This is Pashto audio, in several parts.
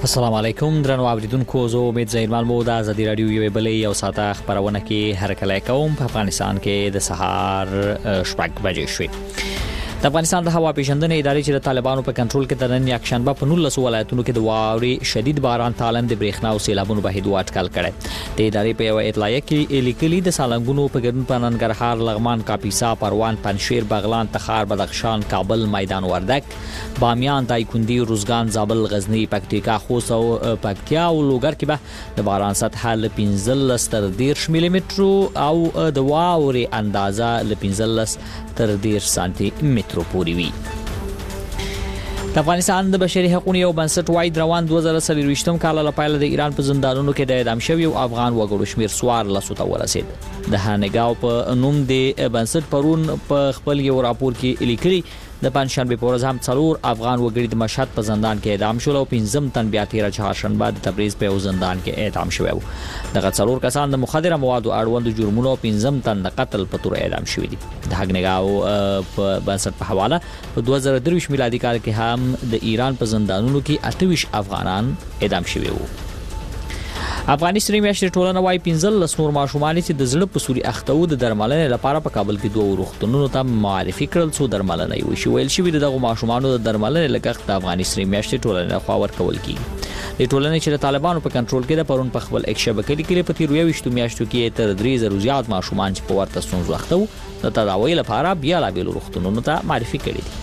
السلام علیکم درنو اوریدونکو، زه امید زیرمل مو د ازادي رادیو یوې بلې یو ساعته خبرونه کې هرکلی کوم. په افغانستان کې د سهار 6 بجې شوې. د افغانستان د هوا پیژندنې ادارې چې د طالبانو په کنټرول کې د نن یکشنبه په 19 ولایتونو کې د واورې شدید باران تالم د برېښنا او سیلابونو بهیدو اټکل کړي. د ادارې په یو اطلاعیه کې لیکلي د سالنګونو په ګډون په ننګرهار، لغمان، کاپیسا، پروان، پنجشیر، بغلان، تخار، بدخشان، کابل، میدان وردک، بامیان، دایکندي، روزګان، زابل، غزنی، پکتیکا، خوست او پکتیا او لوګر کې به د باران سطحه ل 15 تر 10 ملي مترو او د واورې اندازه ل 15 تر 10 سانتي مترو پورې وي. د افغانستان د بشري حقوقو یو بنسټ وايي روان 2023م کال له پیل د ایران په زندانونو کې د اعدام شوی افغان وګړو شمیر 14 ته ورسید. د هانګاو په نوم د بنسټ پرون په خپل یو راپور کې لیکلي د پنځشنبه په ورځ هم 4 افغان وګړي د مشهد په زندان کې اعدام شول او 15 تن بیا تیر چهارشنبه د تبریز په زندان کې اعدام شوی وو. دغه 4 کسان د مخدره موادو اړوند جرمونو 15 تن د قتل په تور اعدام شوی دي. د هانګاو په بنسټ په حواله په 2023 میلادي کال کې هم د ایران په زندانونو کې 28 افغانان اعدام شوی وو. افغاني سري میاشتې ټولنه وايي 15 نور ماشومان چې د زړه په سوري اخته وو د درملنې لپاره په کابل کې 2 روغتونونو ته معرفي کړل څو درملنه یې وشي. ویل شوی دغه ماشومانو د درملنې لګښت د افغاني سري میاشتې ټولنه خوا ورکول کیږي. د ټولنې چې د طالبانو په کنټرول کې د پرون په خپل ایک شبکې لیکلي په 23 میاشتو کې تر 3000 زیات ماشومان چې په ورته ستونزو اخته وو د تداوی لپاره بیا لا بیل روغتونونو ته معرفي کړي دي.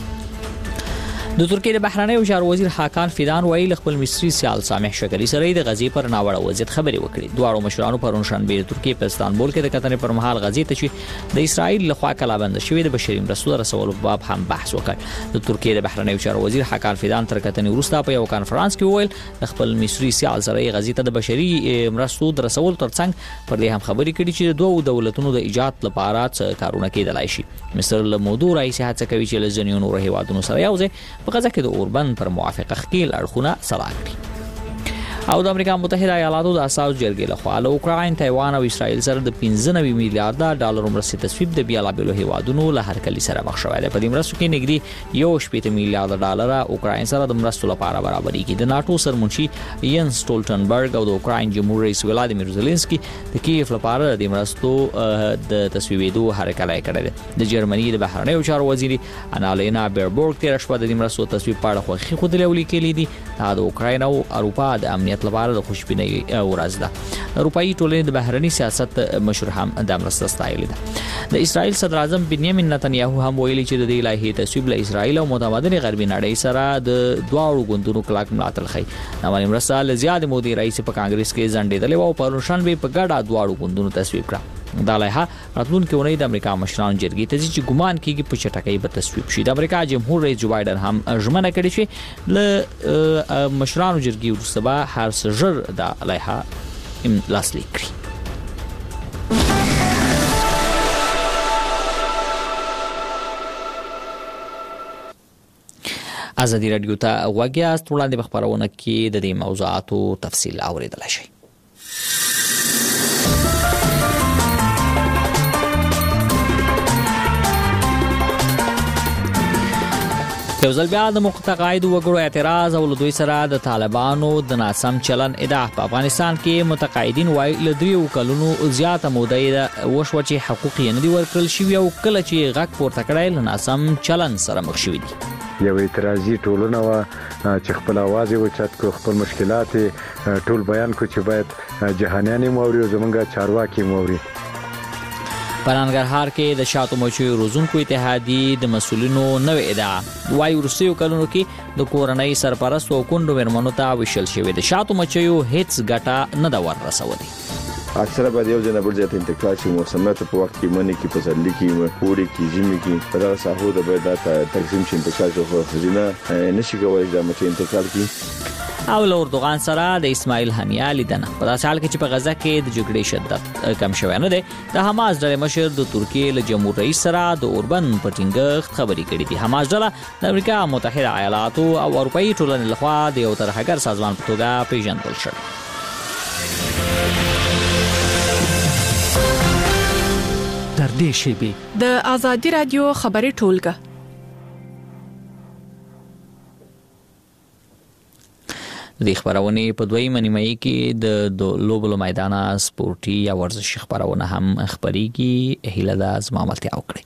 د ترکیه د بهرنیو چارو وزیر حاکان فیدان ویل خپل مصری سیال سامح شکری سره د غزي پر ناوړه وضعیت خبري وکړي. دوه مشرانو پرون شنبه د ترکیه په استانبول کې د کتنې پر مهال غزي ته چې د اسرائیل لخوا کلابند شوی د بشري مرستو رسولو په باب هم بحث وکړ. د ترکیه د بهرنیو چارو وزیر حاکان فیدان تر کتنې وروسته په یو کانفرنس کې ویل خپل مصری سیال سره غزي ته د بشري مرستو رسول ترڅنګ پر دې هم خبري کړي چې دوه دولتونو د ایجاد لپاره کارونه کېدلای شي. مصر له موضوع راځي هڅه کوي چې له ځینو نورو هیوادونو سره یوځای په غزا کې د اوربند پر موافقه خکیل اړخونه صلاح کړي. او د امریکا متحده ایالاتو د اساس جرګې لخوا له اوکراین، تایوان او اسرائیل سره د 15 میلیارډ ډالر مرستې تصویب د بیلابیلو هیوادونو له هرکلي سره مخ شوی دی. په دې مرستو کې نږدې 1.8 میلیارډ ډالر اوکراین سره د مرستو لپاره برابرېږي. د ناتو سرمنشي ینس سټولټنبرګ او د اوکراین جمهور رئیس ولادیمیر زيلنسکي د کیف لپاره د مرستو د تصویبېدو هرکلی کړی دی. د جرمني د بهرنیو چارو وزیر انالینا بیربورګ تیر شپه د مرستو تصویب په اړه خوښي خوده لیکلي دي. دا د اوکراین او اروپا د امنیت لپاره د خوشبینۍ ورځ ده. اروپאי ټولنې د بهرني سیاست مشر هم د مرسته ستایلې ده. د اسرائیل صدر اعظم بنیامین نتنیاهو هم ویلي چې د دې لایحې تصویب له اسرائیل او متمدن غربي نړۍ سره د دواړو ګوندونو کلک ملاتړ کوي. نوې مرسته له زیات مودې رئیس په کانګرس کې ځنډېدلې او په شنبه په ګډه دواړو ګوندونو تصویب کړه. دا لایحه راتلونکي اونۍ د امریکا مشرانو جرګې ته چې ګمان کیږي په چټکۍ به تصویب شي. د امریکا جمهور رئیس جو بایدن هم ژمنه کړې چې له مشرانو جرګې وروسته به هر څه ژر د لایحه لاسلیک کړي. ازادي رادیو ته غوږیاست. وړاندې خبرونه کې د دې موضوعاتو تفصیل اوریدلای شئ. یو ځل بیا د متقاعد وګړو اعتراض او له دوی سره د طالبانو د ناسم چلن ادعا. په افغانستان کې متقاعدین وايي له 3 کلونو زیاته موده وشوه چې حقوق یې نه دي ورکړل شوي او کله چې غږ پورته کړی له ناسم چلن سره مخ شوي دي. یو اعتراضي ټولنه وه چې خپل आवाज یې اوچت کړ، خپل مشکلات ټول بیان کړ چې باید جهانیان یې واوري او زمونږ چارواکي یې واوري. په ننګرهار کې د شاتو مچیو روزونکو اتحادیې د مسؤلینو نوې ادعا وايي وروستیو کلونو کې د کورنۍ سرپرستو او کونډو مېرمنو ته ویشل شوی د شاتو مچیو هیڅ ګټه نه ده ورسولې. اکثره به یو ځنه بل ځای ته انتقال شي. موسمیات په وخت کې منی کې پسرلي کې پوری کې ژمي کې په دغه ساحو د باید تقسیم شي انتقال شو. خو خزینه نشي کولای د مچ انتقال کی. او له اردوغان سره د اسماعیل هنیا لیدنه په داسې حال کې چې په غزه کې د جګړې شدت کم شوی نه دی. د حماس ډلې مشر د ترکیې له جمهور رئیس سره د اوربند په ټینګښت خبرې کړې دي. حماس ډله د امریکا متحده ایالاتو او اروپאי ټولنې لخوا د یو ترهګر سازمان په توګه پیژندل شوی. در دې شیبې د ازادي رادیو خبري ټولګه د خبرونه په دویمه نیمه کې د لوبلو میدان سپورتي یا ورزشي خبرونه هم خبريږي. هیله ده زما ملتیا وکړي.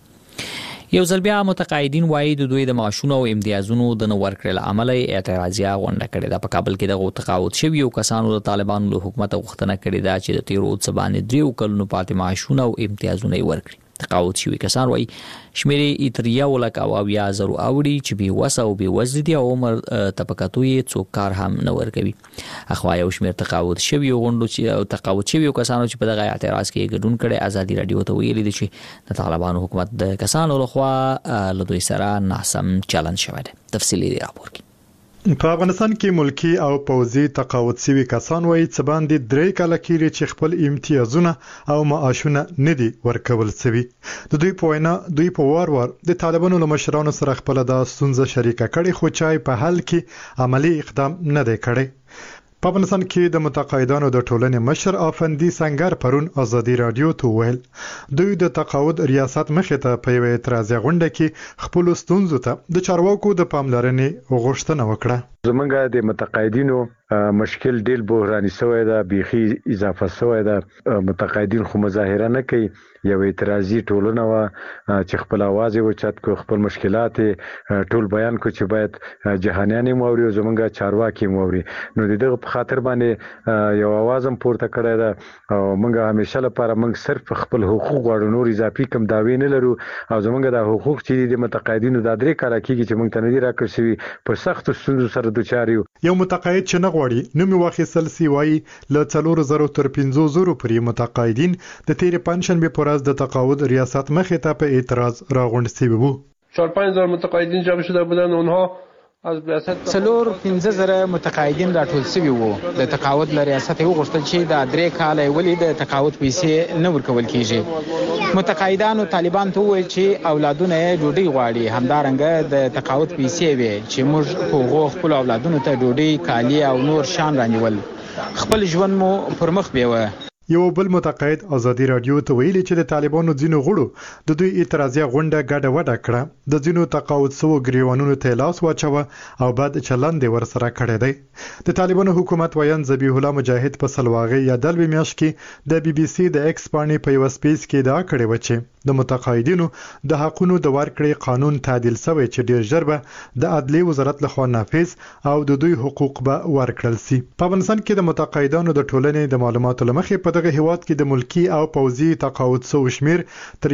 یو ځل بیا متقاعدین وایي د دوی د معاشونو او امتیازونو د نو ورکړل عمل اعتراضیه غونډه کړې ده. په کابل کې د تقاعد شوی او کسانو د طالبانو له حکومت غوښتنه کړې ده چې د 13 سبانې 3 کلونو پاتې معاشونه او امتیازونه ورکړي. تقاعد شوی کسان وایي شمیرې اتریا ولک او بیا زرو اوړي چې به وسه او به وزدي او عمر طبقاتو یې څوک کار هم نه ورکوي. اخوا یو شمیر تقاعد شوی غونډو چې تقاعد شوی کسانو چې په دغه اعتراض کې ګډون کړي ازادي رادیو ته ویلي دي چې د طالبانو حکومت د کسانو لخوا له دوی سره ناسم چلند شوی دی. تفصیلی راپور کې په افغانستان کې ملکی او پوځي تقاعد شوی کسان وایي چې باندې 3 کال کېږي چې خپل امتیازونه او معاشونه نه دي ورکول شوی. د دوی په وینا دوی په وار د طالبانو له مشرانو سره خپل د ستونزه شریکه کړي خو چای په حل کې عملی اقدام نه دی کړی. په افغانستان کې د متقاعدانو د ټولنې مشر افندي سنگر پرون ازادي رادیو ته ویل دوی د تقاعد ریاست مخې ته په یوه اعتراضي غونډه کې خپل ستونزو ته د چارواکو د پاملرنې غوښتنه وکړه. زمونږ د متقاعدینو مشکل ډېر بحراني شوی دا بيخي اضافه شوی دا. متقاعدین خو مظاهره نه کوي، یو اعتراضي ټولنه وا چې خپل आवाज وچت کو، خپل مشکلات ټول بیان کو چې باید جهانیان موري او زمونږ چارواکي موري. نو دغه په خاطر باندې یو आवाज هم پورته کړی دا او موږ همیشه لپاره موږ صرف خپل حقوق غواړو، نور اضافي کم داوی نه لرو. او زمونږ د حقوق چې د متقاعدینو د 3 کال کېږي چې موږ ته نه دي راکړل شوي په سخت ستونزو سره دوچاریو. یو متقاعد چې نه غواړي نو می واخیستل سی وایي له 4,000 تر 5,000 پورې متقاعدین د تیر پنځشنبه پر ورځ د تقاعد ریاست مخې ته په اعتراض راغونډ شوي وو. 4-5,000 متقاعدین جمع شده بودند. اونها از ریاست 4-15,000 متقاعدین راټول شوي وو. د تقاعد له ریاست یې وغوښتل چې د 3 کال ولې د تقاعد پیسې نه ورکول کیږي. متقاعدانو طالبان ته وویل چې اولادونه یې ډوډۍ غواړي، همدارنګه د تقاعد پیسې وي چې موږ په هغو خپل اولادونو ته ډوډۍ، کالي او نور شان رانیول. خپل ژوند مو پر مخ بیوه. یو بل متقاعد ازادي رادیو ته ویلي چې د طالبانو ځینو غړو د دوی اعتراضیه غونډه ګډه وډه کړه، د ځینو تقاعد سو ګریوانونو ته لاس واچوه او بعد چلند ورسره کړی دی. د طالبانو حکومت ویان ذبیح الله مجاهد په سلواغه یا دلوي میاشت کې د BBC د ایکس باندې په یو سپیس کې دا کړی و چې د متقاعدینو د حقونو د ورکړې قانون تعدیل شوی چې ډیر ژر به د عدلیه وزارت لخوا نافذ او د دوی حقوق به ورکړل شي. په افغانستان کې د متقاعدانو د ټولنې د معلوماتو لمخې په دغه هیواد کې د ملکی او پوځي تقاعد شو شمیر تر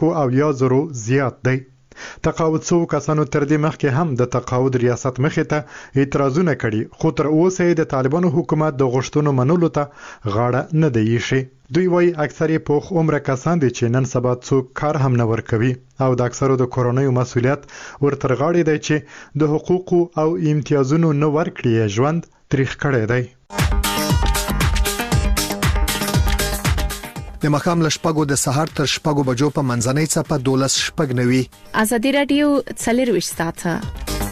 1,000 زیات دی. تقاعد شو کسانو تر دې مخکې هم د تقاعد ریاست مخې ته اعتراضونه کړي خو تر اوسه د طالبانو حکومت د غوښتنو منلو ته غاړه نه دی ایښې. دوی وایي اکثره پوخ عمر کسان دي چې نن سبا څوک کار هم نه ورکوي او د اکثرو د کورونیو مسولیت ورتر غاړې دی چې د حقوقو او امتیازونو نه ورکړي ژوند تاریخ کړی دی. د مخام لشپګو د سحر تر شپګو بجو په منځنۍ څپه 12:09 ازادي رادیو 24 ساعته.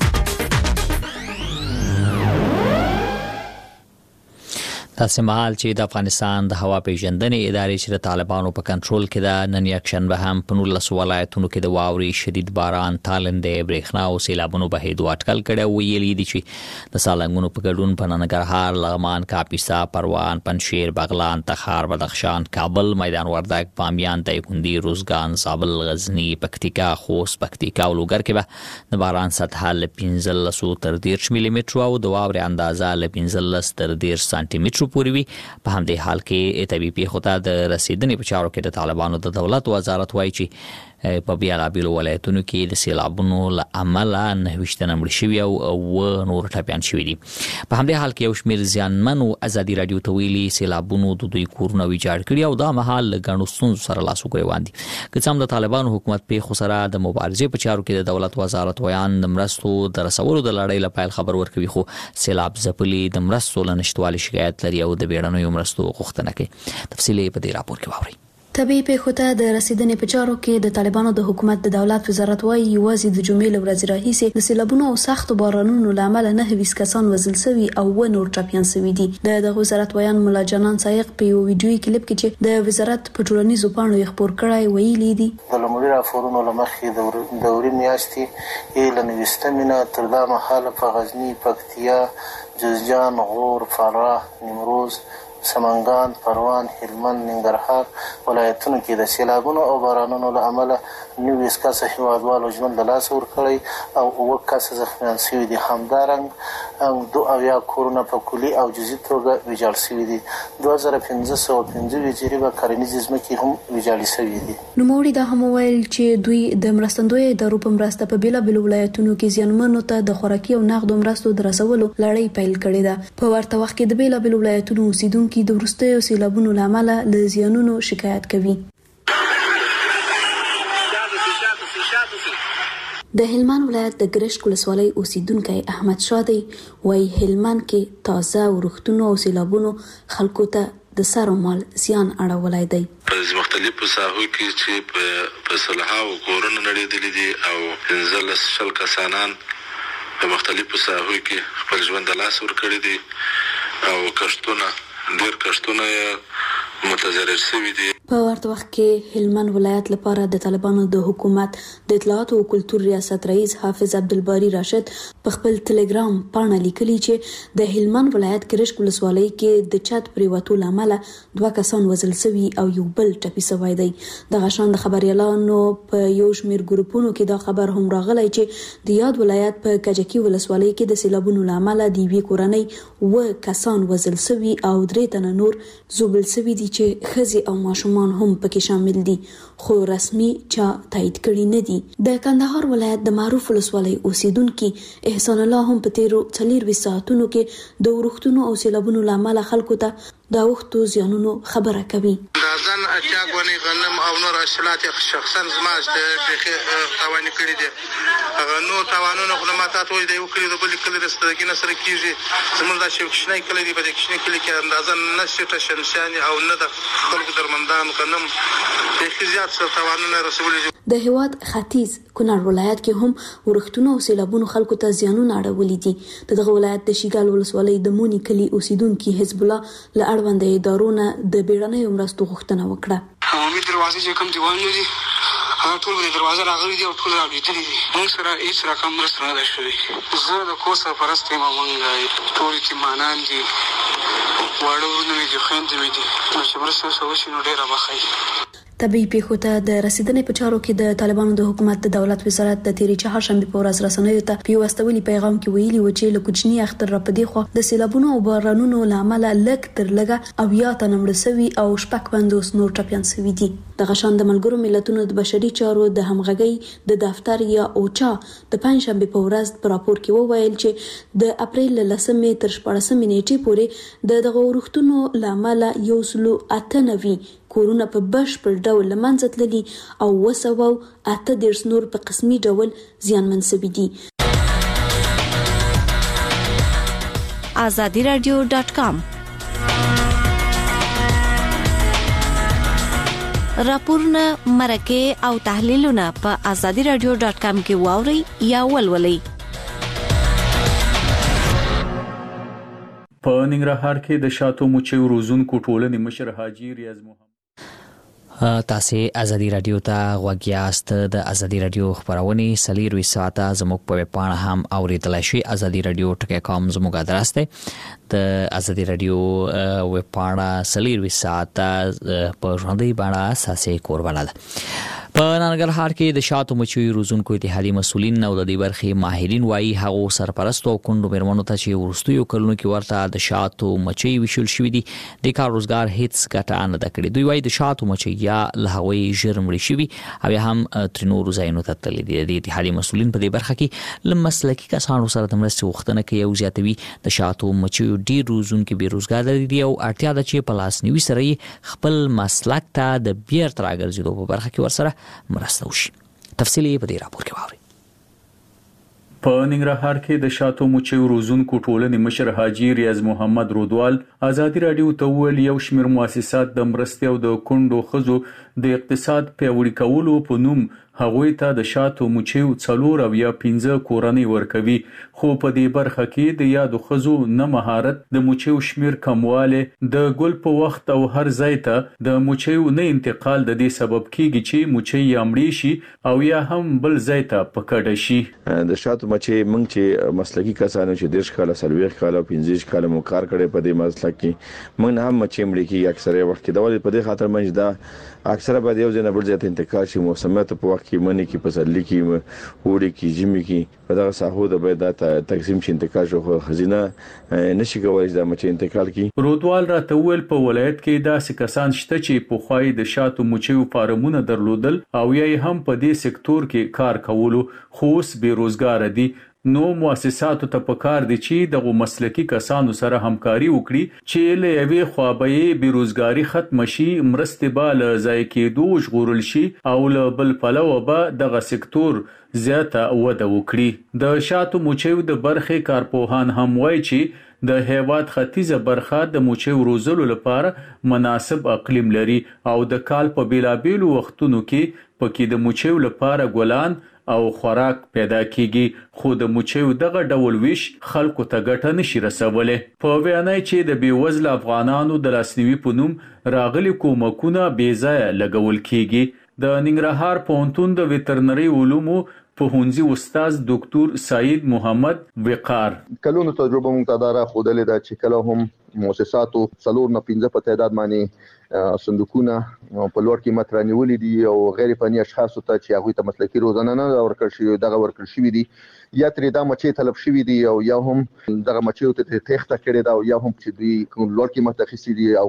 تاسو مهال چې د افغانستان د هوا پیژندنې ادارې چې د طالبانو په کنټرول کې ده نن یکشنبه هم په 19 ولایتونو کې د واوري شدید باران، تالندې، برېښنا او سیلابونو بهیدو اټکل کړی. ویلي دي چې د سالنګونو په ګډون په ننګرهار، لغمان، کاپیسا، پروان، پنجشیر، بغلان، تخار، بدخشان، کابل، میدان وردګ، بامیان، دایکنډي، روزګان، زابل، غزنی، پکتیکا، خوست، پکتیکا او لوګر کې به د باران سطح له 15 تر 10 ملي متر او د واوري اندازه له 15 تر 10 سانتي متر پورې وي. په همدې حال کې طبي پیښو ته د رسیدنې په چارو کې د طالبانو د دولت وزارت وایي چې په بیلابیلو ولایتونو کې د سیلابونو له امله 9 مړه شوي او نور ټپیان شوي دي. په همدې حال کې یو شمېر زیانمنو ازادي رادیو ته ویلي سیلابونو د دوی کورونه ویجاړ کړي او دا مهال له ګڼو ستونزو سره لاس و ګرېوان دي. که څه هم د طالبانو حکومت پیښو سره د مبارزې په چارو کې د دولت وزارت ویان د مرستو د رسولو د لړۍ له پیل خبر ورکوي خو سیلاب ځپلي د مرستو له نشتوالي شکایت لري او د بیړنیو مرستو غوښتنه کوي. تفصیل په دې راپور کې واورئ. طبيعي پیښو ته د رسیدنې په چارو کې د طالبانو د حکومت د دولت وزارت وايي یوازې د جمعې له ورځې راهیسې د سیلابونو او سختو بارانونو له امله 9 کسان وژل شوي او نور ټپیان شوي دي. د وزارت وایان مولا جانان سایق په یو ویډیوي کلیپ کې چې د وزارت په ټولنیزو پاڼو یې خپور کړی ویلي دي د لومړي راپورونو لمخې د دوري میاشتې له 19 تر دا مهاله په غزنی، پکتیا، جوزجان، غور، فراه، نیمروز، سمنګان، پروان، هلمند، ننګرهار ولایتونو کې د سیلابونو او بارانونو له امله 19 کسه هیوادوالو ژوند له لاسه ورکړی او 9 کسه زخمیان شوي دي. همدارنګه 2 کورونه په کلي او جزئي توګه ویجاړ شوي دي. 2515 جریبه کرنیزې ځمکې هم ویجاړې شوي دي. نوموړي دا هم وویل چې دوی د مرستندوی ادارو په مرسته په بیلابیلو ولایتونو کې زیانمنو ته د خوراکي او نغدو مرستو د رسولو لړۍ پیل کړې ده. په ورته وخت کې د بیلابیلو ولایتونو اوسیدونکو د وروستیو سیلابونو له امله له زیانونو شکایت کوي. د هلمند ولایت د ګرشک ولسوالۍ اوسیدونکی احمد شادی وايي هلمند کې تازه ورښتونو او سیلابونو خلکو ته د سر او مال زیان اړولای دی. په مختلفو ساحو کې چې په صلحاو کورونه نړېدلي دي او 15 کسانان په مختلفو ساحو کې خپل ژوند د لاس ورکړي دي او ډېر کښتونه متضرر شوي دي. په ورته وخت کې هلمند ولایت لپاره د طالبانو د حکومت د اطلاعات او کلتور ریاست رئیس حافظ عبدالباری راشد په خپل ټلګرام پاڼه لیکلي چې د هلمند ولایت ګرشک ولسوالۍ کې د چت پریوتو لامل 2 کسان وژل شوي او یو بل ټپي شوی دی. دغه شان د خبريالانو په یو شمېر ګروپونو کې دا خبر هم راغلی چې د یاد ولایت په کجکی ولسوالۍ کې د سیلابونو لامل د یوې کورنۍ 9 کسان وژل شوي او 3 تنه نور زوبل شوي دي چې ښځې او ماشومان هم پکې شامل دي خو رسمي چا تایید کړي نه دي. د کندهار ولایت د معروف ولسوالۍ اوسیدونکو احسان الله هم په تیرو 4 ساعتونو کې د ورښتونو او سیلابونو لامل خلکو ته د وختو زیانونو خبره کوي. ځان اچا غونې غنم او نور حاصلات شخصا زما د توانې کړي دي. هغه نو توانونه خو ما ته وایي د یو کلی د بل کلی د سترګې سره کیږي. زموږ د شوکشنۍ کلی دی، په دې کښنۍ کلی کې اندازه نه شته شمسیان او نه د خلکو درمندان غنم د زیات سره توانونه رسولي دي. د هیواد ختیځ کونړ ولایت کې هم ورښتونو او سیلابونو خلکو ته زیانونه اړولي دي. دغه ولایت د شیګال ولسوالۍ د مونی کلی اوسیدونکو حزب الله له اړوند ادارونو د بیړنۍ مرستو غوښتنه وکړه. عمومي دروازې چې کوم دیوالونه دي هغه ټول د دروازه راغلي دي او ټول راوړي دي. موږ سره هیڅ رقم مرسته نه شوي. زه د کور سرپرست یم. موږ ټول یتیمانان دي، واړه ورونه مې دي، خویندې مې دي. نو چې مرسته ورسره وشي نو ډېره به ښه. طبيعي پیښو ته د رسیدنې په چارو کې د طالبانو د حکومت د دولت وزارت د تیرې چهارشنبه په ورځ رسنیو ته په واستولي پیغام کې ویلي و چې له کوچني اختر را پدې خو د سیلابونو او بارانونو لامل لک تر لګه او یا تنمړ سوي او شپک بندوس نور ټپيان سوي دي. د غشان د ملګرو ملتونو د بشري چارو د همغږي د دفتر یا اوچا د پنځشنبه په ورځ په راپور کې وویل چې د اپریل له 10 تر 14 نیټې پورې دغه ورښتونو لامل 198 کورونه په بشپړ ډول لمنځه تللي او 218 نور په قسمي ډول زیانمن شوي دي. azadiradio.com راپورونه، مرکه او تحلیلونه په azadiradio.com کې واوري یا ولولئ. په ننګرهار کې د شاتو مچیو روزونکو ټولنې مشر حاجی ریاض محمد تاسو ازادي رادیو ته غوږ یاست. د ازادي رادیو خبرونه سلیروي ساعته زموږ په پاڼه هم اوریدلای شئ. azadiradio.com زموږ ادرس دی. د ازادي رادیو ویب پاڼه سلیروي ساعته په ژوندۍ بڼه اساسي قربانه ده. په ننګرهار کې د شاتو مچیو روزونکو اتحادیې مسولین او د دې برخې ماهرین وایي هغه سرپرست او کندو میرمنو ته چې ورستیو کلونو کې ورته د شاتو مچي وشول شوې دي د کار روزګار هیڅ ګټه نه ده کړې. دوی وایي د شاتو مچي یا له هوی ژرمړي شوي او هم ترنور زاینو ته تللي دي. د اتحادیې مسولین په دې برخه کې لمسلکي کسانو سره د مرستې غوښتنه کوي او زیاتوي د شاتو مچیو ډیر روزونکو بیروزګار دي او اړتیا ده چې په لاس نیوي سره خپل مسلک ته د بیرته راګرځېدو په برخه کې ورسره مرسته وشي. تفصیلی په دې راپور کې واورئ. په ننګرهار کې د شاتو مچیو روزونکو ټولنې مشر حاجی ریاض محمد رودوال ازادي رادیو ته ویل یو شمېر مؤسسات د مرستې او د کونډو ښځو د اقتصاد پیاوړي کولو په نوم هغوی ته د شاتو مچیو 4 او یا 15 کورنۍ ورکوي، خو په دې برخه کې د یادو ښځو نه مهارت، د مچیو شمیر کمواله، د ګل په وخت او هر ځای ته د مچیو نه انتقال د دې سبب کیږي چې مچي یا مړی شي او یا هم بل ځای ته پکړه شي. د شاتو مچي موږ چې مسلکی کسانو چې 10 کاله 40 کاله 15 کاله مو کار کړي په دې مسلک کې موږ هم مچي مړی کې اکثره وخت کې د ولې په دې خاطر موږ دا اکثره به یو ځای نه بل ځای ته انتقال شي، موسمیات په وخت کې منی کې پسرلی کې وړي کې ژمي کې په دغه ساحو د باید د تقسیم شي انتقال شو خزینه نشي کولای د مچ انتقال کی. رودوال راته ویل په ولایت کې داسې کسان شته چې په خوای د شاتو مچیو فارمونه درلودل او یا هم په دې سکتور کې کار کولو، خو اوس بیروزګار دي. نو مؤسساتو ته پکار دي چې دغه مسلکی کسانو سره همکاري وکړي چې له یوې خوا بیروزګاری ختم شي، مرستې به له ځای کېدو ژغورل شي او له بل پلوه به دغه سکتور زیاته وده وکړي. د شاتو مچیو د برخې کارپوهان هم وایي چې د هیواد ختیځه برخه د مچیو روزلو لپاره مناسب اقلیم لري او د کال په بیلابیلو وختونو کې پکې د مچیو لپاره ګلان او خوراک پیدا کیږي، خو د مچیو دغه ډول ویش خلکو ته ګټه نشي رسولې. په ویانای چې د بیوزله افغانانو د لاسنیوي په نوم راغلي کومکونه بې ځایه لګول کیږي. د ننګرهار پوهنتون د ویترنري علومو پوهنځي استاد ډاکټر سعید محمد وقار کلونو تجربه مونږ ته دا راښودلې ده چې کله هم مؤسساتو 4 نه 15 په تعداد باندې صندوقونه په لوړ قیمت رانیولې دي او غیر فني اشخاص ته چې هغه ته مسلکی روزانه نه ورکړ شي دغه ورکړ شي دي یا ترې دا مچي طلب شوی دي او یا هم دغه مچي ته تخته کړي دا او یا هم چې دوی لوړ قیمت اخیستي دي او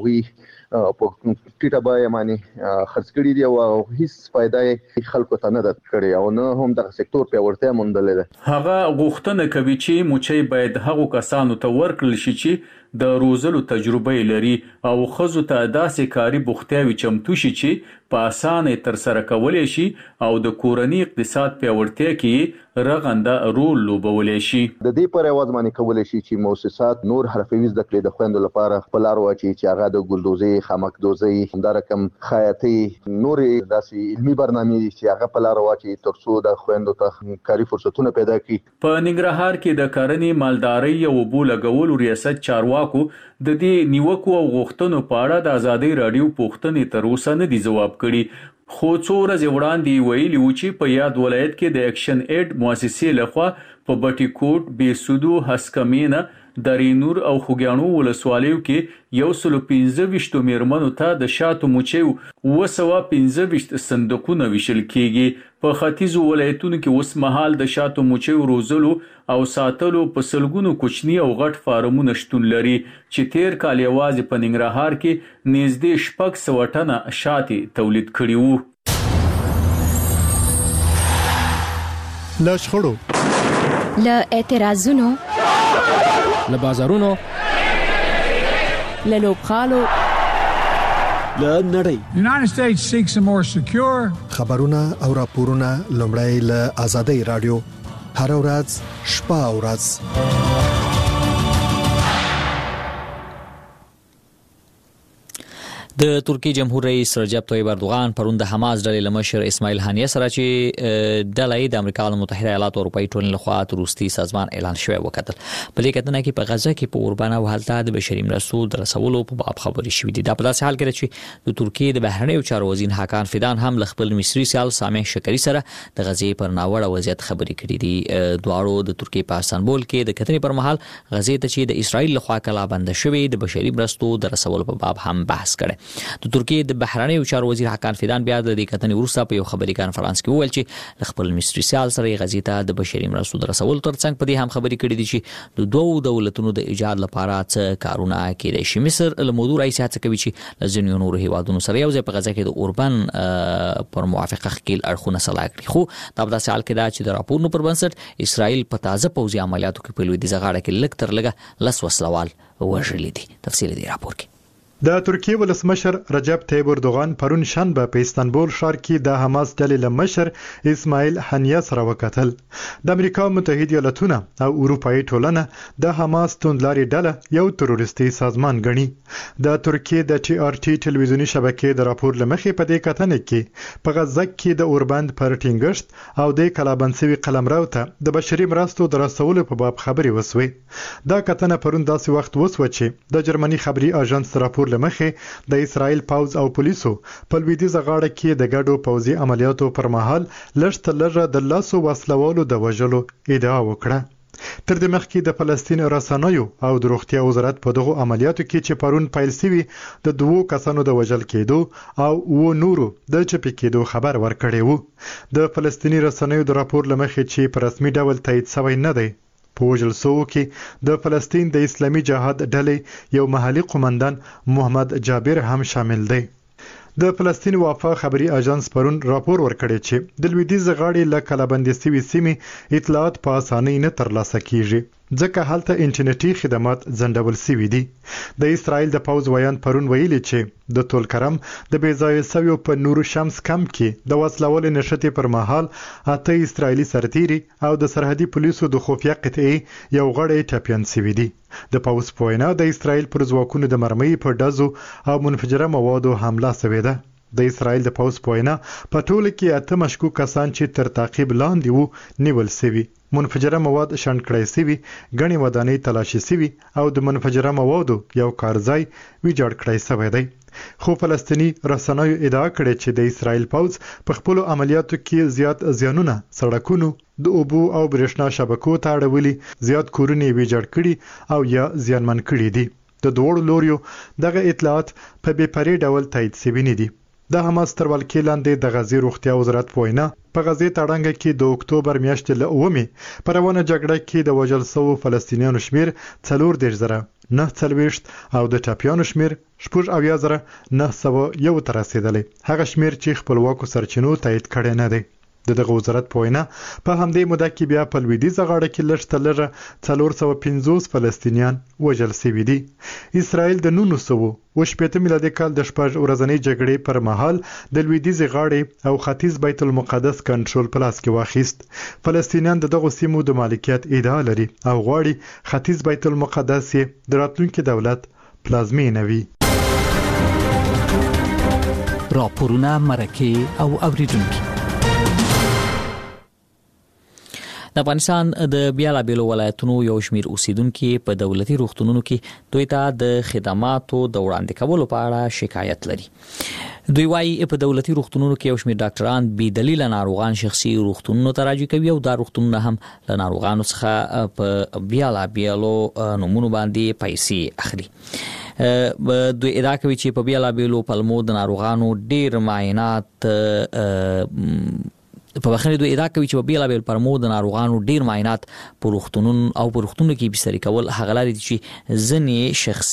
په ټیټه بیه باندې خرڅ کړي دي او هیڅ فائدې خلکو ته نه ده کړې او نه هم دغه سکتور پیاوړتیا موندلې ده. هغه غوښتنه کوي چې مچي باید هغو کسانو ته ورکړل شي چې د روزلو تجربه لري او خزو ته داسې کاری بوختیاوي چمتو شي چې په اسانه تر سره کولای شي او د کورنۍ اقتصاد پیاوړتیا کې رغنده رول لوبولای شي. د دې پر اواز باندې کولای شي چې مؤسسات نور حرفوي زده کړې د خويندو لپاره خپل لار واچي چې هغه د ګلدوزي، خامکدوزي، همدا رقم خیاطي، نور داسې علمي برنامې چې هغه په لار واچي ترڅو د خويندو ته کاري فرصتونه پیدا کړي. په ننګرهار کې د کرنې، مالدارۍ او اوبو لګولو ریاست چارواکو د دې نیوکو او غوښتنو په اړه د ازادي رادیو پوښتنې تر اوسه نه دي ځواب کړي، خو څو ورځې وړاندې ویلي و چې په یاد ولایت کې د اکشن ایډ مؤسسې لخوا په بټي کوټ، بیسودو، هسکمینه، درینور او خوګیاڼو ولسوالیو کې 125 میرمنو ته د شاتو مچیو 215 صندوقونه ویشل کیږي. په ختیځو ولایتونو کې اوس مهال د شاتو مچیو روزلو او ساتلو په سلګونو کوچني او غټ فارمونه شتون لري چې تیر کال یوازې په ننګرهار کې نږدې 600 ټنه شاتي تولید کړي وو. له شخړو، له اعتراضونو، له بازارونو، له لوبخالو، له نړۍ. United States seeks a more secure خبرونه او راپورونه لومړی له آزادۍ رادیو هر ورځ شپه او ورځ. د ترکی جمهور رئیس رجب طیب اردوغان پرون د حماس ډلې لمشر اسماعیل هانیه سره چې ډلې د امریکا متحده ایالاتو اروپאי ټولنې لخوا تروریستي سازمان اعلان شوی وکتل. په دې کتنه کې په غزه کې په اوربانه وحالت د بشري مرستو د رسولو په باب خبري شوې دي. دا په داسې حال کې چې د ترکیه د بهرنیو چارو وزیر حکان فیدان هم خپل مصری سیال سامح شکری سره د غزې پر ناوړه وضعیت خبري کړې دي. دواړو د ترکیه په استانبول کې د کتنې پر مهال غزې ته چې د اسرایل لخوا کلا بند شوی د بشري مرستو د رسولو په باب هم بحث کړي. د ترکیه د بهرنیو چارو وزیر حکان فیدان بیا د دې کتنې وروسته په یو خبري کانفرنس کې وویل چې خپل مصری سیال سره غزې ته د بشري مرستو د رسولو ترڅنګ په دې هم خبري کړې دي چې د دوو دولتونو د ایجاد لپاره څه کارونه کېدای شي. مصر له موضوع رئیس هڅه کوي چې له ځینو نورو هیوادونو سره یو ځای په غزه کې د اوربان پر موافقه خکیل اړخونه صلاح کړي، خو دا په داسې حال کې دا چې د راپورونو پر بنسټ اسرائیل په تازه پوځي عملیاتو کې په لویدیځه غاړه کې لږ تر لږه 10 وسلوال وژلي دي. تفصیل دی راپور کې. د ترکیه ولسمشر رجب طیب اردوغان پرون شنبه په استانبول ښار کې د حماس ډلې له مشر اسماعیل هنیه سره وکتل. د امریکا متحده ایالاتونه او اروپאי ټولنه د حماس توندلاري ډله یو تروریستي سازمان ګڼي. د ترکیه د TRT ټلویزیونی شبکې د راپور لمخې په دې کتنه کې په غزه کې د اوربند پر ټینګښت او د کلابنسوي قلمرو ته د بشري مرستو د رسولو په باب خبري وسوي. دا کتنه پرون داسې وخت وسو چې د جرمني خبري اژانس راپور لمخې د اسرائیل پوځ او پولیسو په لویدیځه غاړه کې د ګډو پوځي عملیاتو پر مهال لږ د لاسو وسلوالو د وژلو ادعا وکړه. تر دې مخکې د فلسطین رسنیو او د روغتیا وزارت په دغه عملیاتو کې چې پرون پیل شوي د 2 کسانو د وژل کېدو او و نورو د چپی کېدو خبر ورکړی وو. د فلسطیني رسنیو د راپور لمخې چې په رسمي ډول تایید شوی نه دی، په وژل شوو کې د فلسطین د اسلامي جهاد ډلې یو محلي قومندان محمد جابر هم شامل دی. د فلسطین وفا خبري اژانس پرون راپور ورکړی چې د لویدیځ غاړې له کلابندي سوي سیمې اطلاعات په اسانۍ نه ترلاسه کیږي ځکه هلته انټرنیټي خدمات ځنډول شوي دي. د اسرائیل د پوځ ویان پرون ویلي چې د تولکرم د بیځایه سویو په نور شمس کم کې د وسلوالې نشټې پر مهال 8 اسرائیلي سرتیري او د سرحدي پولیسو د خفیه قطعې یو غړی ټپیان شوي دي. د پوځ په وینا د اسرائیل پر ځواکونو د مرمۍ په ډزو او منفجره موادو حمله شوې ده. د اسرائیل د پوځ په وینا په ټوله کې 8 مشکوک کسان چې تر تعقیب لاندې وو نیول شوي، منفجره مواد شنډ کړای شوي، غني ودانۍ تلاشي شوي او د منفجره موادو یو کارځای ویجاړ کړای شوی دی. خو فلسطینی رسنیو ادعا کړې چې د اسرائیل پوځ په خپل عملیاتو کې زیات زیانونه سړکونو، د اوبو او برېښنا شبکو ته اړولي، زیات کورونه ویجاړ کړي او یا زیانمن کړي دي. د دوړو لوريو دغه اطلاعات په بې پرې ډول تایید شوي نه دي. د حماس تر ولکې لاندې د غزې روغتیا وزارت په وینا په غزې تړانګه کې د اکتوبر میاشتې له 9 په روانه جګړه کې د وژل شوو فلسطینیانو شمیر 4,940 او د ټپیانو شمیر 7,901 ته رسیدلی. هغه شمیر چې خپلواکو سرچینو تایید کړی نه دی. دغه وزارت په وینا په همدې موده کې بیا په لویدیځه غاړه کې 450 فلسطینیان وژل شوي دي. اسرائیل د 1918 میلادي کال د 6 ورځنۍ جګړې پر مهال د لویدیځه غاړې او ختیځ بیت المقدس کنټرول په لاس کې واخیست. فلسطینیان دغه سیمو د مالکیت ادعا لري او غواړي ختیځ بیت المقدس د راتلونکي دولت پلازمینه وي. راپورونه مرکه او اوریدونکو د افغانستان د بیلابیلو ولایتونو یو شمیر اوسیدونکو په دولتي روغتونونو کې دوی ته د خدماتو د وړاندې کولو په اړه شکایت لري. دوی وايي په دولتي روغتونونو کې یو شمیر ډاکټران بې دلیل ناروغان شخصي روغتونونو ته راجع کوي او دا روغتونونه هم له ناروغانو څخه په بیلابیلو نمونه باندې پیسې اخلي. دوی ادعا کوي چې په بیلابیلو پلمو د ناروغانو ډیر معاینات په وخت دوی ادعا کوي چې په بیلابیل پرمو د ناروغانو ډیر معاینات په روغتونونو او په روغتونونو کې بستري کول هغه لري چې ځنې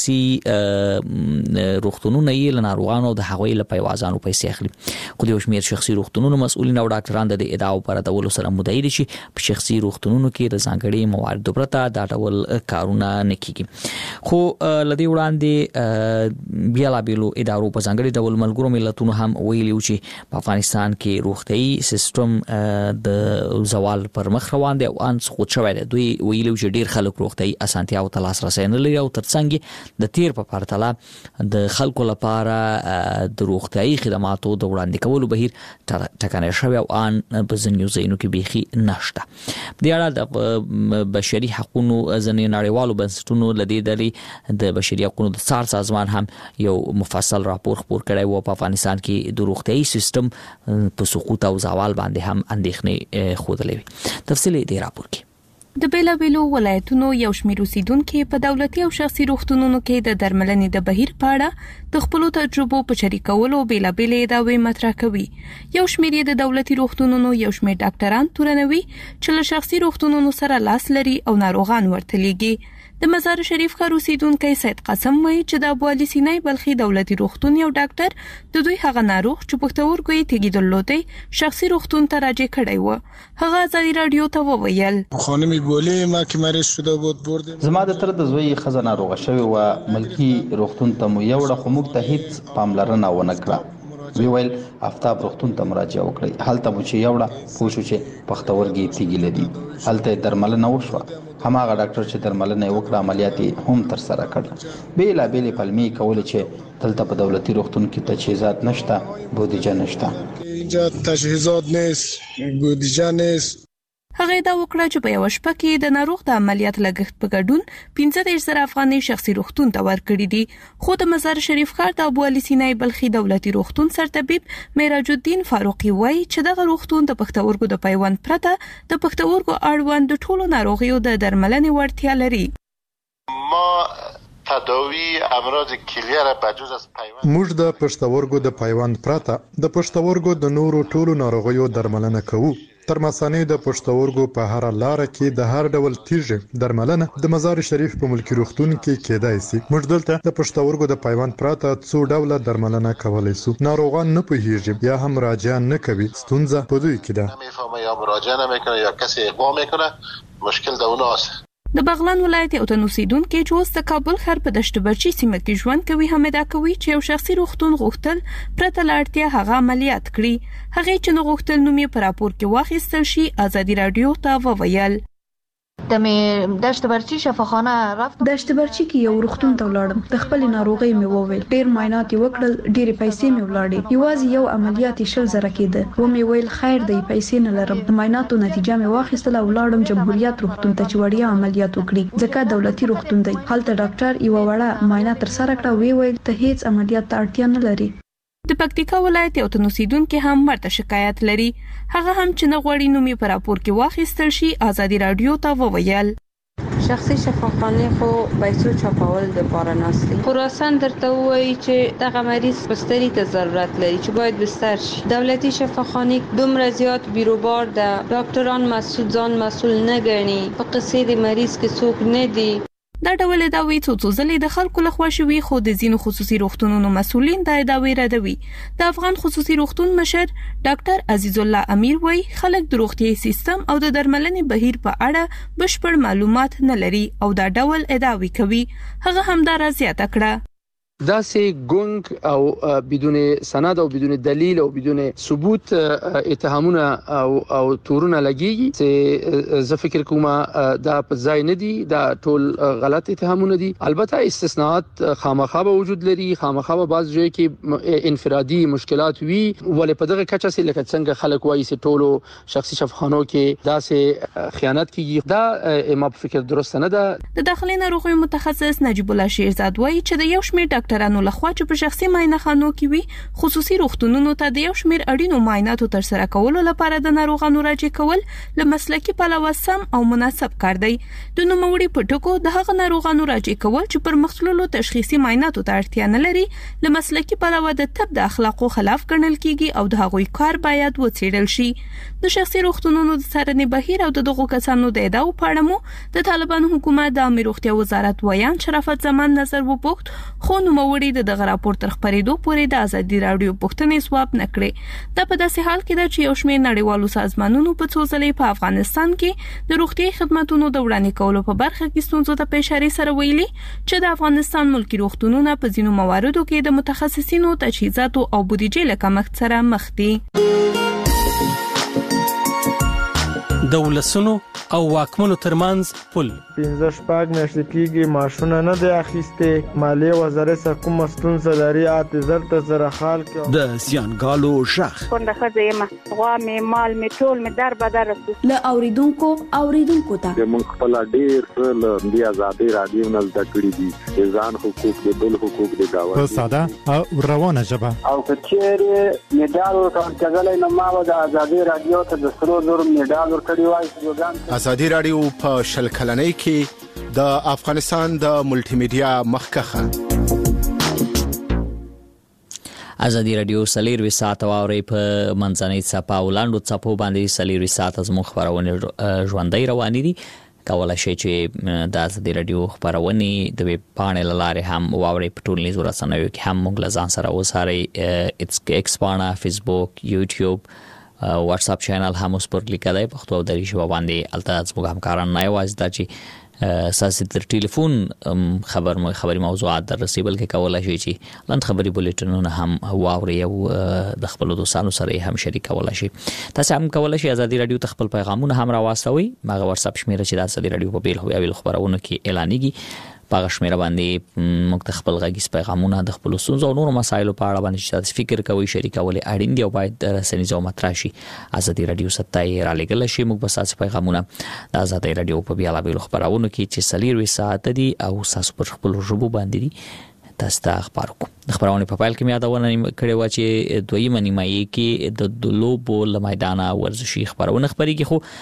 شخصي روغتونونو یې له ناروغانو د هغوی له پیوازانو پیسې اخلي. خو د یو شمیر شخصي روغتونونو مسؤلین او ډاکټران د ادعاو پر ډول سره مدعي دي چې په شخصي روغتونونو کې د ځانګړي مواردو پرته دا ډول کارونه نه کیږي. خو لدی وړاندې بیلابیلو ادارو په ځانګړي ډول ملګرو ملتونو هم ویلي چې په افغانستان کې روغتي سیستم د زوال پر مخ روان دی او انس خود شوی دی. دوی ویلو چې ډیر خلک روغتي اسانتیاو ته لاسرسي نه لري او ترڅنګ د تیر په پرتله د خلکو لپاره د روغتي خدماتو د وړاندې کولو بهیر ټکنه شوی او ان په ځینو ځایونو کې بيخي نشته. د اړه د بشري حقوقو ځنې نړیوالو بنسټونو لدی د بشري حقوقو د څار سازمان هم یو مفصل راپور خپور کړی و په افغانستان کې د روغتي سیستم په سقوط او زوال باندې هم اندېښنې خوده. تفصیل دې راپور کې د بیلابیلو ولایتونو یو شمېر اوسیدونکو په دولتي او شخصي روغتونونو کې د درملنې د بهیر په اړه د خپل تجربو په شریکولو بیلابیلې داوی مطرح کوي. یو شمېر د دولتي روغتونونو یو شمېر ډاکټران تورنوي چې له شخصي روغتونونو سره لاس لري او ناروغان ورته لیږي. د مزار شریف ښار اوسیدونکی سید قاسم وایي چې د ابو علي سینای بلخي دولتي روغتون یو ډاکټر د دوی هغه ناروغ چې پښتورګو یې تیږې درلودې شخصي روغتون ته راجع کړی و. هغه ازادي رادیو ته وویل خانم گلی ما که مریض شده بود بردیم. زما د تر د زوی خزانه ناروغه شوی و ملکی روغتون ته مو یوړه خو موږ ته هیڅ پاملرنه ونه کړه. وی ویل افتاب روغتون ته مراجعه وکړئ. هلته مو چې یوړه پوه شو چې پښتورګي تیږې لري. هلته درملنه وشوه. هماغه ډاکټر چې درملنه وکړه عملیات هم تر سره کړل. بیلا بیل پلمي کول چې دلته په دولتي روغتون کې تجهیزات نشته، بودیجه نشته. اینجا تجهیزات نیست، بودیجه نیست. هغه دا وکړه چې په یو شپه کې د ناروغ د عملیات لګښت په ګډون 15,000 افغانۍ شخصي روغتون ته ورکړي دي. خو د مزار شریف ښار د ابو علي سینای بلخي دولتي روغتون سرطبيب معراج الدین فاروقي وایي چې دغه روغتون د پښتورګو د پیوند پرته د پښتورګو اړوند د ټولو ناروغیو د درملنې وړتیا لري. ما تداوی امراض کلیه را بجز از پیوند موږ د پښتورګو د پیوند پرته د پښتورګو د نورو ټولو ناروغیو درملنه کوو. تر مسانې د پښتورګو په هر لار کې د هر ډول تیږې درملنه د مزار شریف په ملکی روغتون کې کېدای شي. موږ دلته د پښتورګو د پیوند پرته څو ډول درملنه کولای شو. ناروغان نه پوهیږي یا هم مراجعه نه کوي. ستونزه په دوی کې ده. نمیفهمه یا مراجعه نمیکنه یا کسی اقدام میکنه. مشکل د اوناست. د بغلان ولایت یو تن اوسیدونکو چې اوس د کابل ښار په دشت برچی سیمه کې ژوند کوي هم دا کوي چې یو شخصي روغتون غوښتل پرته لاړتیا هغه عملیات کړي. هغه چې نو غوښتل نومي پر راپور کې واخیستل شي. ازادي رادیو ته وویل دشت برچی شفاخانه رفت. دشت برچی کې یو روغتون ته ولاړم. د خپل ناروغي مې وویل. ډیر معاینات وکړل، ډیر پیسې مې ولاړې. یوازې یو عملیات 100,000 کېده. و مې ویل خیر دی، پیسې نه لرم. د معایناتو نتیجه مې واخیستله او ولاړم جمهوریت روغتون ته چې وړیا عملیات وکړي. ځکه دولتي روغتون دی. هلته ډاکټر یو وړه معاینه تر سره کړه. ویل ته هیڅ عملیات ته اړتیا نه لري. د پکتیکا ولایت یو تن اوسیدونکو هم ورته شکایت لري. هغه هم چې نه غوړي نومي پر راپور کې واخیستل شي. ازادي رادیو ته وویل شخصي شفاخانه خو پیسو چاپول د پاره ناستي. خراسان درته وایي چې دغه مریض بستري ته ضرورت لري چې باید بستر شي. دولتي شفاخانه دومره زیات بیروبار ده. ډاکټران مسؤل نه ګڼي. په قصې د مریض کې څوک نه دي. دا ډول داوی څو ځلې د خلکو لخوا شوي خو د ځینو خصوصي روغتونونو مسؤلین دا داوی ردوي. د افغان خصوصي روغتون مشر ډاکټر عزیز الله امیر وایي خلک د روغتي سیستم او د درملنې بهیر په اړه بشپړ معلومات نه لري او دا ډول ادعاوی کوي. هغه هم دا زیاته کړه داسې ګونګ او بدون سند او بدون دلیل او بدون ثبوت اتهامونه او تورونه لګيږي چې زه فکر کوم دا په ځای نه دي. دا ټول غلط اتهامونه دي. البته استثناءات خامخا به وجود لري. خامخا به بعض ځای کې انفرادي مشکلات وي. ولې په دغه کچه سي لکه څنګه خلک وایي چې ټولو شخصي شفاخانو کې داسې خیانت کیږي. دا ما په فکر درست نه ده. د داخلي ناروغیو متخصص نجیب الله شیرزاد وایي چې د یو شمېر ډاکټرانو لخوا چې په شخصي معاینه خانو کې وي خصوصي روغتونونو ته د یو شمېر اړینو معایناتو تر سره کولو لپاره د ناروغانو راجع کول له مسلکي پلوه سم او مناسب کار دی. د نوموړي په ټکو د هغه ناروغانو راجع کول چې پر مخلولو تشخیصي معایناتو ته اړتیا نه لري له مسلکي پلوه د طب د اخلاقو خلاف ګڼل کیږي او د هغوی کار باید وڅېړل شي. د شخصي روغتونونو د څارنې بهیر او د دغو کسانو د ادعاو په اړه مو د طالبانو حکومت د عامه روغتیا وزارت ویان شرافت زمان نظر وپوښت خو نوموړي د دغه راپور تر خبرېدو پورې د ازادي رادیو پوښتنې ځواب نه کړې. دا په داسې حال کې ده چې یو شمېر نړیوالو سازمانونو په څو ځلې په افغانستان کې د روغتي خدماتو د وړاندې کولو په برخه کې ستونزو ته په اشاره سره ویلي چې د افغانستان ملکی روغتونونه په ځینو مواردو کې د متخصصینو تجهیزاتو او بودیجې له کمښت سره مخ دي. د ولسونو او واکمنو ترمنځ پل 15 میاشتې کېږي معاشونه نه دی اخیستې. مالیې وزارت څخه کومه ستونزه لري اعتذار ته سره حال کې د زیانګالو شخ کنده خزه یم غوا مې مال مې ټول مې در بدر له اوریدونکو ته موږ خپل ډیر له دی ازادي رادیو نه زده کړی دي ځان حقوق د بل حقوق د گاوه په ساده او روانه ژبه او کچېره میډال ورکړل نه ما د ازادي رادیو ته د سرو زور میډال ورکړی وای. ازادي رادیو په شل کلنۍ کې د افغانستان د ملټي میډیا مخکخه ازادي رادیو سلیروي ساعت واوري په منځنۍ صفه او لاندو صفو باندې سلیروي ساعت از مخبرونه ژوندۍ روانې دي. کولای شئ چې د ازادي رادیو خبرونه د ویب پاڼې لاره هم واوري په ټولنیزو رسنیو کې هم موږ لزان سره وساري ایکس پاڼه فیسبوک یوټیوب واتس اپ چینل هم اوس پر لیکلای په خپل دری شو باندې الته زموږ همکاران نه یوازې دا چې اساس تر ټلیفون خبري موضوعات در رسیبل کې کولای شي چې لاند خبري بولټنونه هم واوري او د خپل دوستانو سره هم شریک کولای شي. تاسو هم کولای شئ ازادي رادیو ته خپل پیغامونه هم راوستوي. ماغه واتس اپ شمیره چې د ازادي رادیو په بیل هویل خبرونه کې اعلانېږي په شمیره باندې موږ خپل غږیز پیغامونه د خپل سنځو نور مسایلو په اړه باندې چې فکر کوي شریکول اړین دی او باید رسنیزو متراشي ازادي رادیو ستای را لګل شي. موږ بس تاسو پیغامونه د ازادي رادیو په بیل هویل خبرونه کې چې سلیروي ساعت دي او تاسو پر خپل ژبه باندې دي تاسو ته خبر کوم. د خبرونه په فایل کې مې یادونه کړې و چې دویمه نیمایي کې د لوبو له میدان ورزشي خبرونه خبريږي خو